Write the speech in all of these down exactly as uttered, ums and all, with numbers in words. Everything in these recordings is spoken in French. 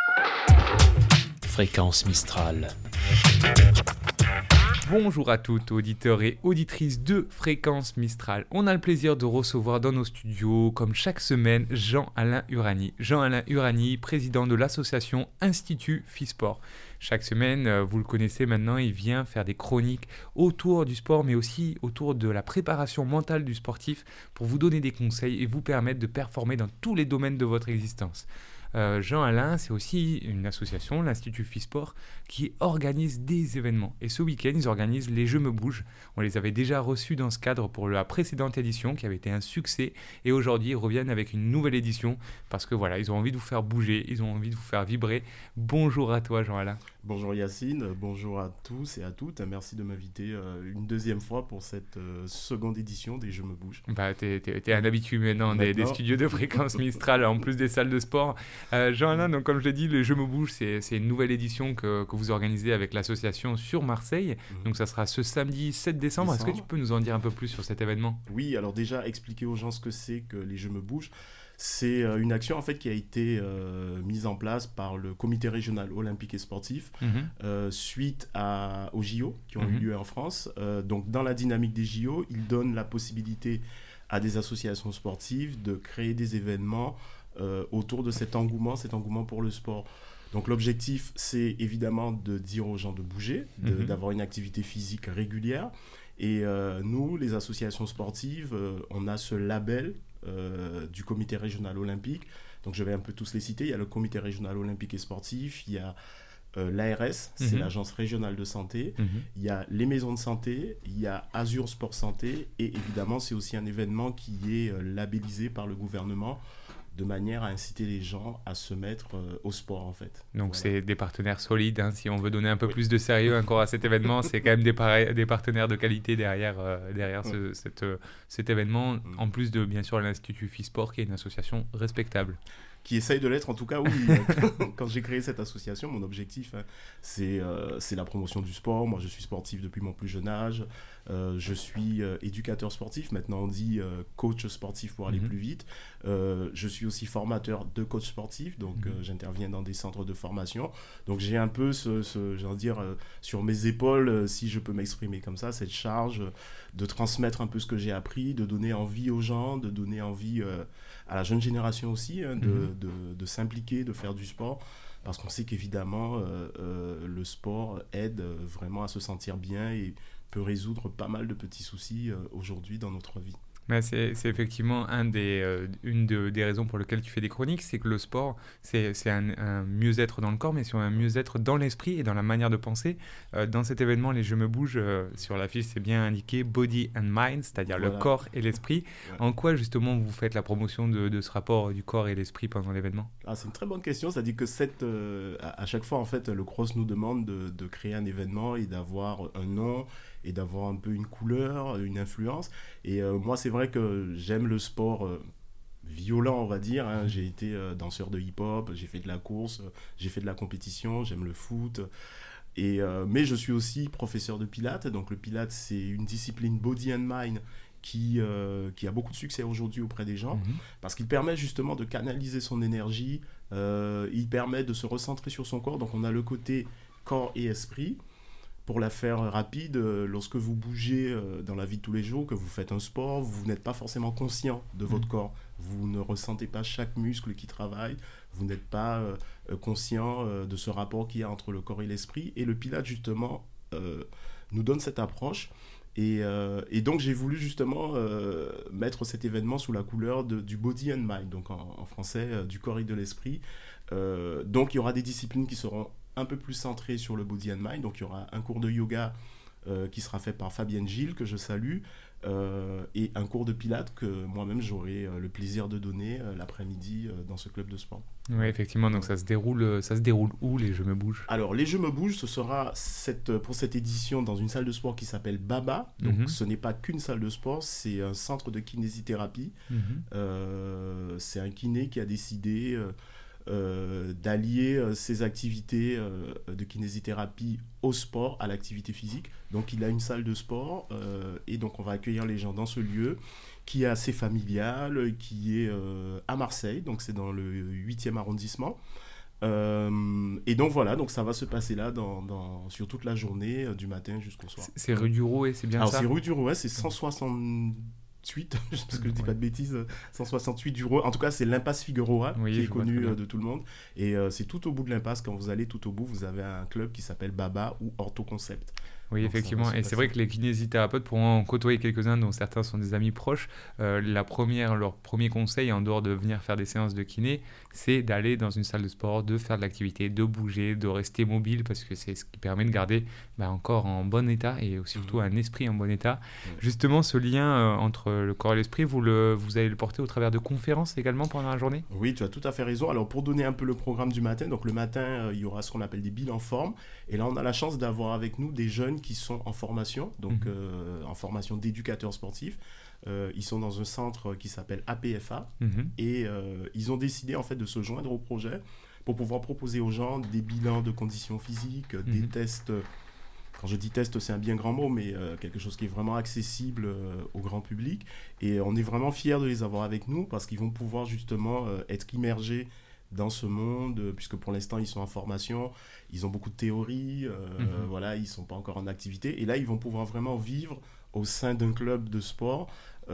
Fréquence Mistral. Bonjour à toutes, auditeurs et auditrices de Fréquence Mistral. On a le plaisir de recevoir dans nos studios, comme chaque semaine, Jean-Alain Urani. Jean-Alain Urani, président de l'association Institut Fisport. Chaque semaine, vous le connaissez maintenant, il vient faire des chroniques autour du sport, mais aussi autour de la préparation mentale du sportif pour vous donner des conseils et vous permettre de performer dans tous les domaines de votre existence. Euh, Jean-Alain, c'est aussi une association, l'Institut Fisport, qui organise des événements. Et ce week-end, ils organisent les Je me bouge. On les avait déjà reçus dans ce cadre pour la précédente édition, qui avait été un succès. Et aujourd'hui, ils reviennent avec une nouvelle édition, parce que voilà, ils ont envie de vous faire bouger, ils ont envie de vous faire vibrer. Bonjour à toi, Jean-Alain. Bonjour Yacine, bonjour à tous et à toutes. Merci de m'inviter euh, une deuxième fois pour cette euh, seconde édition des Je me bouge. Bah, t'es, t'es, t'es un habitué maintenant, maintenant. Des, des studios de Fréquence Mistral, en plus des salles de sport. Euh, Jean-Alain, donc comme je l'ai dit, le Je me bouge, c'est, c'est une nouvelle édition que, que vous organisez avec l'association sur Marseille. Mmh. Donc ça sera ce samedi sept décembre. décembre. Est-ce que tu peux nous en dire un peu plus sur cet événement ? Oui, alors déjà expliquer aux gens ce que c'est que les Je me bouge. C'est une action en fait qui a été euh, mise en place par le comité régional olympique et sportif mmh. euh, suite à, aux J O qui ont mmh. eu lieu en France. Euh, donc dans la dynamique des J O, ils donnent la possibilité à des associations sportives de créer des événements euh, autour de cet engouement, cet engouement pour le sport. Donc l'objectif, c'est évidemment de dire aux gens de bouger, de, mmh. d'avoir une activité physique régulière. Et euh, nous, les associations sportives, euh, on a ce label Euh, du comité régional olympique. Donc je vais un peu tous les citer. Il y a le comité régional olympique et sportif, il y a euh, l'A R S, c'est mmh. l'agence régionale de santé, mmh. il y a les maisons de santé, il y a Azur Sport Santé et évidemment c'est aussi un événement qui est euh, labellisé par le gouvernement de manière à inciter les gens à se mettre euh, au sport en fait. Donc voilà. C'est des partenaires solides, hein. Si on veut donner un peu oui. plus de sérieux oui. encore à cet événement, c'est quand même des, pare- des partenaires de qualité derrière, euh, derrière oui. ce, cette, euh, cet événement, mmh. en plus de bien sûr l'Institut Fisport qui est une association respectable. Qui essaye de l'être en tout cas, oui. Quand j'ai créé cette association, mon objectif, hein, c'est, euh, c'est la promotion du sport. Moi, je suis sportif depuis mon plus jeune âge. Euh, je suis euh, éducateur sportif. Maintenant, on dit euh, coach sportif pour aller mm-hmm. plus vite. Euh, je suis aussi formateur de coach sportif. Donc, mm-hmm. euh, j'interviens dans des centres de formation. Donc, j'ai un peu, ce, ce, j'ai envie de dire, euh, sur mes épaules, euh, si je peux m'exprimer comme ça, cette charge de transmettre un peu ce que j'ai appris, de donner envie aux gens, de donner envie euh, à la jeune génération aussi, hein, de, mm-hmm. de, de s'impliquer, de faire du sport. Parce qu'on sait qu'évidemment, euh, euh, le sport aide vraiment à se sentir bien et peut résoudre pas mal de petits soucis euh, aujourd'hui dans notre vie. Ben c'est, c'est effectivement un des, euh, une de, des raisons pour lesquelles tu fais des chroniques, c'est que le sport, c'est, c'est un, un mieux-être dans le corps, mais c'est un mieux-être dans l'esprit et dans la manière de penser. Euh, dans cet événement, les Je me bouge, euh, sur l'affiche, c'est bien indiqué Body and Mind, c'est-à-dire voilà. le corps et l'esprit. Ouais. En quoi, justement, vous faites la promotion de, de ce rapport du corps et l'esprit pendant l'événement ? Ah, c'est une très bonne question. C'est-à-dire que cette, euh, à, à chaque fois, en fait, le CROSS nous demande de, de créer un événement et d'avoir un nom et d'avoir un peu une couleur, une influence. Et euh, moi, c'est vrai que j'aime le sport euh, violent, on va dire. Hein. J'ai été euh, danseur de hip-hop, j'ai fait de la course, j'ai fait de la compétition, j'aime le foot. Et, euh, mais je suis aussi professeur de pilates. Donc le pilates, c'est une discipline body and mind qui, euh, qui a beaucoup de succès aujourd'hui auprès des gens, mmh. parce qu'il permet justement de canaliser son énergie, euh, il permet de se recentrer sur son corps. Donc on a le côté corps et esprit. Pour la faire rapide, lorsque vous bougez dans la vie de tous les jours, que vous faites un sport, vous n'êtes pas forcément conscient de votre mmh. corps. Vous ne ressentez pas chaque muscle qui travaille. Vous n'êtes pas euh, conscient euh, de ce rapport qu'il y a entre le corps et l'esprit. Et le Pilates, justement, euh, nous donne cette approche. Et, euh, et donc, j'ai voulu justement euh, mettre cet événement sous la couleur de, du body and mind, donc en, en français, euh, du corps et de l'esprit. Euh, donc, il y aura des disciplines qui seront un peu plus centré sur le body and mind. Donc il y aura un cours de yoga euh, qui sera fait par Fabienne Gilles, que je salue, euh, et un cours de pilates que moi-même j'aurai euh, le plaisir de donner euh, l'après-midi euh, dans ce club de sport. Oui, effectivement, donc ça se déroule, ça se déroule où, les Je me bouge ? Alors, les Je me bouge, ce sera cette, pour cette édition dans une salle de sport qui s'appelle Baba. Donc, mm-hmm. ce n'est pas qu'une salle de sport, c'est un centre de kinésithérapie. Mm-hmm. Euh, c'est un kiné qui a décidé euh, euh, d'allier euh, ses activités euh, de kinésithérapie au sport, à l'activité physique. Donc, il a une salle de sport euh, et donc, on va accueillir les gens dans ce lieu qui est assez familial, qui est euh, à Marseille, donc c'est dans le huitième arrondissement. Euh, et donc voilà, donc ça va se passer là dans, dans, sur toute la journée, euh, du matin jusqu'au soir. C'est rue du Rouet, c'est bien Alors ça? c'est rue du Rouet, c'est cent soixante-huit, parce que je dis pas de bêtises, cent soixante-huit du Rouet. En tout cas, c'est l'impasse Figueroa, Oui, qui est je vois connu très bien. euh, de tout le monde. Et euh, c'est tout au bout de l'impasse, quand vous allez tout au bout, vous avez un club qui s'appelle Baba ou Ortho Concept. Oui, Donc, ça va effectivement. se Et c'est passer. vrai que les kinésithérapeutes pourront en côtoyer quelques-uns, dont certains sont des amis proches. Euh, la première, leur premier conseil, en dehors de venir faire des séances de kiné, c'est d'aller dans une salle de sport, de faire de l'activité, de bouger, de rester mobile, parce que c'est ce qui permet de garder bah, un corps en bon état et surtout Mhm. un esprit en bon état. Ouais. Justement, ce lien euh, entre le corps et l'esprit, vous, le, vous allez le porter au travers de conférences également pendant la journée? Oui, tu as tout à fait raison. Alors, pour donner un peu le programme du matin, donc le matin, euh, il y aura ce qu'on appelle des bilans forme. Et là, on a la chance d'avoir avec nous des jeunes qui sont en formation, donc Mhm. euh, en formation d'éducateurs sportifs. Euh, ils sont dans un centre qui s'appelle A P F A. Mhm. Et euh, ils ont décidé en fait de se joindre au projet pour pouvoir proposer aux gens des bilans de conditions physiques, des Mhm. tests. Quand je dis test, c'est un bien grand mot, mais euh, quelque chose qui est vraiment accessible euh, au grand public. Et on est vraiment fiers de les avoir avec nous parce qu'ils vont pouvoir justement euh, être immergés dans ce monde, euh, puisque pour l'instant, ils sont en formation, ils ont beaucoup de théories, euh, Mhm. voilà, ils ne sont pas encore en activité. Et là, ils vont pouvoir vraiment vivre au sein d'un club de sport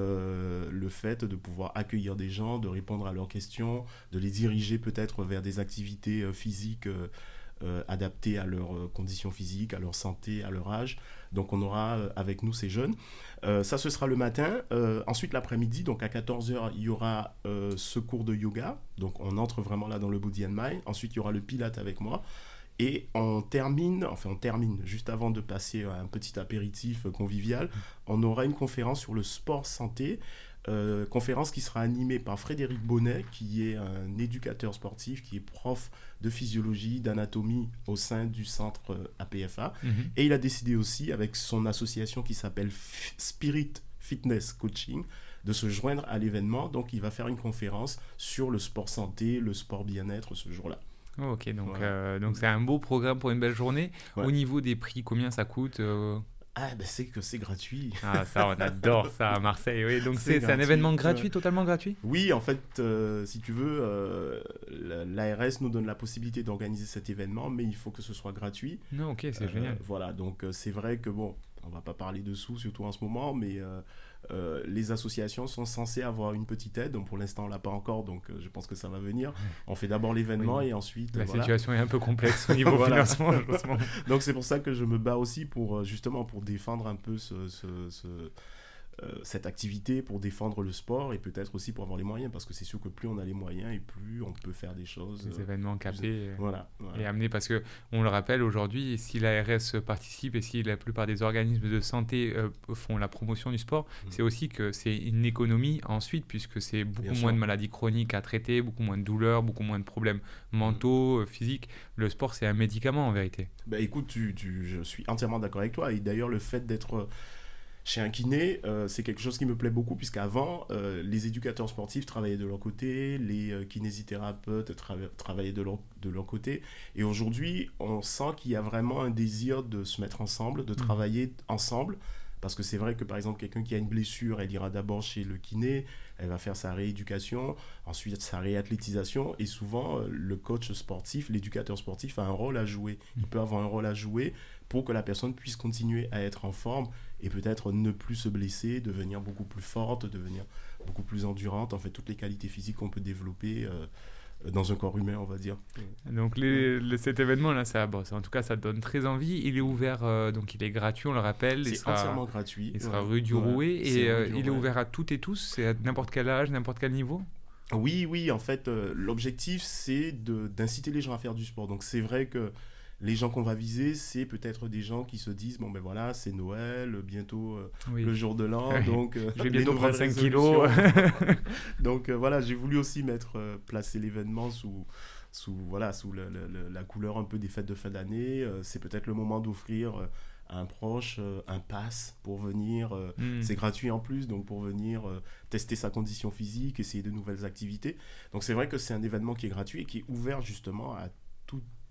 euh, le fait de pouvoir accueillir des gens, de répondre à leurs questions, de les diriger peut-être vers des activités euh, physiques euh, euh, adaptées à leurs euh, conditions physiques, à leur santé, à leur âge. Donc on aura euh, avec nous ces jeunes. Euh, ça, ce sera le matin. Euh, ensuite, l'après-midi, donc à quatorze heures, il y aura euh, ce cours de yoga. Donc on entre vraiment là dans le Body and Mind. Ensuite, il y aura le Pilate avec moi. Et on termine, enfin on termine, juste avant de passer à un petit apéritif convivial, on aura une conférence sur le sport santé, euh, conférence qui sera animée par Frédéric Bonnet, qui est un éducateur sportif, qui est prof de physiologie, d'anatomie au sein du centre euh, A P F A. Mhm. Et il a décidé aussi, avec son association qui s'appelle F- Spirit Fitness Coaching, de se joindre à l'événement. Donc il va faire une conférence sur le sport santé, le sport bien-être ce jour-là. Oh, ok, donc Voilà. euh, donc c'est un beau programme pour une belle journée. Ouais. Au niveau des prix, combien ça coûte euh Ah, ben c'est que c'est gratuit. Ah, ça, on adore ça à Marseille. Oui, donc C'est c'est c'est un gratuit, événement ouais. gratuit, totalement gratuit? Oui, en fait, euh, si tu veux, euh, l'A R S nous donne la possibilité d'organiser cet événement, mais il faut que ce soit gratuit. Non, ok, c'est Euh, génial. Voilà, donc euh, c'est vrai que bon, on va pas parler de sous, surtout en ce moment, mais euh, euh, les associations sont censées avoir une petite aide. Donc pour l'instant, on l'a pas encore, donc euh, je pense que ça va venir. On fait d'abord l'événement Oui. et ensuite. La euh, voilà. situation est un peu complexe au niveau Voilà. financement, justement. Donc c'est pour ça que je me bats aussi pour euh, justement pour défendre un peu ce, ce- ce, euh, cette activité, pour défendre le sport et peut-être aussi pour avoir les moyens, parce que c'est sûr que plus on a les moyens et plus on peut faire des choses. Des euh, événements capés euh, Voilà. voilà. et amenés, parce que on le rappelle aujourd'hui, si l'A R S participe et si la plupart des organismes de santé euh, font la promotion du sport, Mhm. c'est aussi que c'est une économie ensuite, puisque c'est beaucoup Bien moins sûr. de maladies chroniques à traiter, beaucoup moins de douleurs, beaucoup moins de problèmes mentaux, euh, physiques. Le sport, c'est un médicament en vérité. Bah écoute, tu, tu- je suis entièrement d'accord avec toi. Et d'ailleurs, le fait d'être chez un kiné, euh, c'est quelque chose qui me plaît beaucoup, puisqu'avant, euh, les éducateurs sportifs travaillaient de leur côté, les euh, kinésithérapeutes trava- travaillaient de leur, de leur côté. Et aujourd'hui, on sent qu'il y a vraiment un désir de se mettre ensemble, de travailler ensemble. Parce que c'est vrai que, par exemple, quelqu'un qui a une blessure, elle ira d'abord chez le kiné, elle va faire sa rééducation, ensuite sa réathlétisation. Et souvent, euh, le coach sportif, l'éducateur sportif a un rôle à jouer. Il peut avoir un rôle à jouer pour que la personne puisse continuer à être en forme et peut-être ne plus se blesser, devenir beaucoup plus forte, devenir beaucoup plus endurante. En fait, toutes les qualités physiques qu'on peut développer euh, dans un corps humain, on va dire. Donc les, le- cet événement-là, ça, bon, ça- en tout cas, ça donne très envie. Il est ouvert, euh, donc il est gratuit, on le rappelle. Il C'est sera, entièrement gratuit. il sera Ouais. rue du Ouais. Rouet C'est et rue euh, du il est Rouet. ouvert à toutes et tous. C'est à n'importe quel âge, n'importe quel niveau. Oui, oui, en fait, euh, l'objectif, c'est de- d'inciter les gens à faire du sport. Donc, c'est vrai que les gens qu'on va viser, c'est peut-être des gens qui se disent, bon, ben voilà, c'est Noël, bientôt euh, Oui. le jour de l'an, donc... euh, Je vais les bientôt nouvelles prendre cinq kilos. résolutions. Donc, euh, voilà, j'ai voulu aussi mettre, euh, placer l'événement sous, sous, voilà, sous le- le- le- la couleur un peu des fêtes de fin d'année. Euh, c'est peut-être le moment d'offrir euh, à un proche euh, un pass pour venir... euh, Hmm. c'est gratuit en plus, donc pour venir euh, tester sa condition physique, essayer de nouvelles activités. Donc c'est vrai que c'est un événement qui est gratuit et qui est ouvert justement à tout-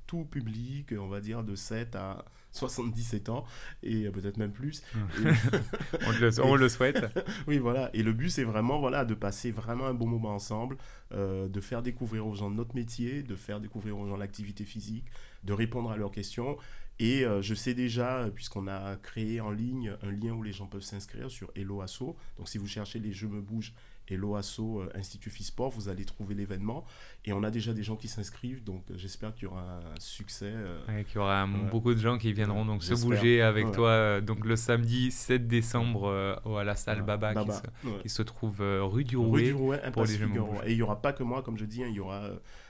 tout public, on va dire de sept à soixante-dix-sept ans, et peut-être même plus. Et... on, le, on le souhaite. Oui, voilà. Et le but, c'est vraiment voilà, de passer vraiment un bon moment ensemble, euh, de faire découvrir aux gens notre métier, de faire découvrir aux gens l'activité physique, de répondre à leurs questions. Et euh, je sais déjà, puisqu'on a créé en ligne un lien où les gens peuvent s'inscrire sur Hello Asso. Donc, si vous cherchez les Je me bouge, Hello Asso, euh, Institut Fisport, vous allez trouver l'événement. Et on a déjà des gens qui s'inscrivent, donc euh, j'espère qu'il y aura un succès. Euh, ouais, qu'il y aura ouais. beaucoup de gens qui viendront donc j'espère. se bouger avec ouais. toi euh, donc le samedi sept décembre euh, à la salle ouais. Baba, Baba. Qui, se, Ouais. qui se trouve euh, rue du Rouet. Rue du Rouet, pour les Figueroa. Jeux Et il n'y aura pas que moi, comme je dis, hein, il y aura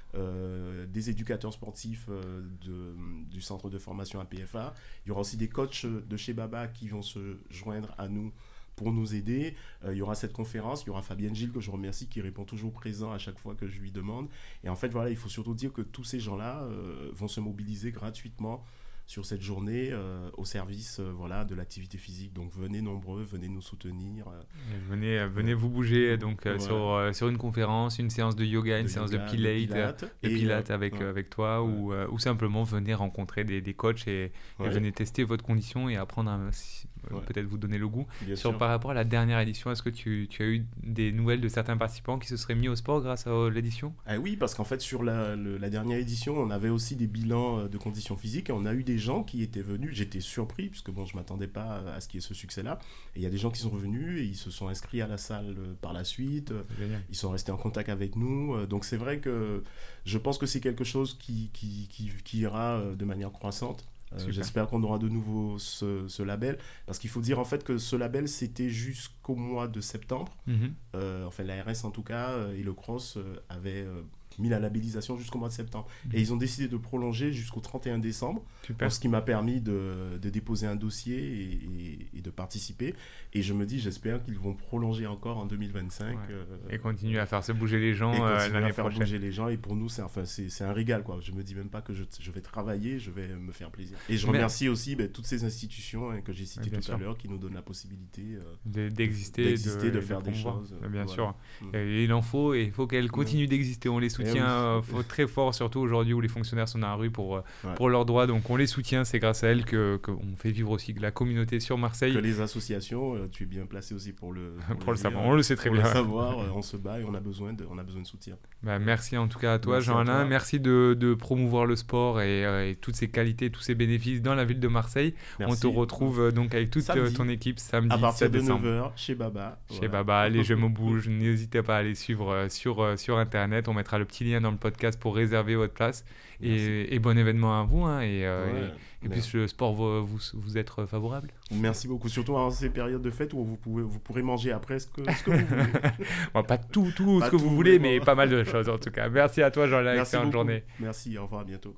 euh, des éducateurs sportifs euh, de, du centre de formation A P F A. Il y aura aussi des coachs de chez Baba qui vont se joindre à nous pour nous aider. Euh, il y aura cette conférence, il y aura Fabienne Gilles, que je remercie, qui répond toujours présent à chaque fois que je lui demande. Et en fait, voilà, il faut surtout dire que tous ces gens-là euh, vont se mobiliser gratuitement sur cette journée euh, au service euh, voilà, de l'activité physique. Donc venez nombreux, venez nous soutenir. Euh, venez, euh, venez vous bouger donc, euh, ouais. sur, euh, sur une conférence, une séance de yoga, une de séance yoga, de pilates, de pilates, et, pilates euh, avec, ouais. euh, avec toi, ouais. ou, euh, ou simplement venez rencontrer des, des coachs et, ouais. et venez tester votre condition et apprendre à si, ouais. peut-être vous donner le goût. Sur, par rapport à la dernière édition, est-ce que tu, tu as eu des nouvelles de certains participants qui se seraient mis au sport grâce à l'édition ? Ah oui, parce qu'en fait, sur la, le, la dernière édition, on avait aussi des bilans de conditions physiques et on a eu des gens qui étaient venus. J'étais surpris, puisque bon, je ne m'attendais pas à ce qu'il y ait ce succès-là. Et il y a des gens qui sont revenus et ils se sont inscrits à la salle par la suite. Génial. Ils sont restés en contact avec nous. Donc c'est vrai que je pense que c'est quelque chose qui, qui, qui, qui ira de manière croissante. Euh, j'espère qu'on aura de nouveau ce, ce label, parce qu'il faut dire en fait que ce label c'était jusqu'au mois de septembre. Mm-hmm. euh, enfin l'A R S en tout cas et le cross euh, avaient euh, mis la labellisation jusqu'au mois de septembre. Mm-hmm. Et ils ont décidé de prolonger jusqu'au trente et un décembre, pour ce qui m'a permis de, de déposer un dossier et, et, et de participer. Et je me dis, j'espère qu'ils vont prolonger encore en deux mille vingt-cinq. Ouais. Euh, et continuer à faire se bouger les gens et euh, l'année à faire prochaine. bouger les gens. Et pour nous, c'est, enfin, c'est, c'est un régal, quoi. Je me dis même pas que je, je vais travailler, je vais me faire plaisir. Et je remercie Mais... aussi ben, toutes ces institutions hein, que j'ai citées tout sûr. à l'heure qui nous donnent la possibilité euh, de, d'exister, d'exister, de, de, de faire de des choses. Euh, bien voilà. sûr. Mmh. Et il en faut, et il faut qu'elles continuent mmh. d'exister. On les soutient oui. euh, très fort, surtout aujourd'hui où les fonctionnaires sont dans la rue pour, euh, ouais. pour leurs droits. Donc on les soutient, c'est grâce à elles que, qu'on fait vivre aussi la communauté sur Marseille. Que les associations, euh, tu es bien placé aussi pour le, pour pour le, le savoir. On le sait très pour bien. Pour le savoir, euh, on se bat et on a besoin de, on a besoin de soutien. Bah, merci en tout cas à toi, merci Jean-Alain. Merci de, de promouvoir le sport et, euh, et toutes ses qualités, tous ses bénéfices dans la ville de Marseille. Merci. On te retrouve euh, donc avec toute samedi. ton équipe samedi à partir sept de décembre. neuf heures chez Baba. Chez voilà. Baba, les Je me bouge. N'hésitez pas à les suivre euh, sur, euh, sur Internet. On mettra le petit lien dans le podcast pour réserver votre place. Et, et bon événement à vous. Hein, et euh, ouais, et, et puis le sport, vous, vous, vous êtes favorable. Merci beaucoup. Surtout en ces périodes de fête où vous, pouvez, vous pourrez manger après ce que, ce que vous voulez. Bon, pas tout, tout pas ce que tout vous voulez, vraiment. mais pas mal de choses en tout cas. Merci à toi, Jean-Alain. Excellente journée. Merci, au revoir, à bientôt.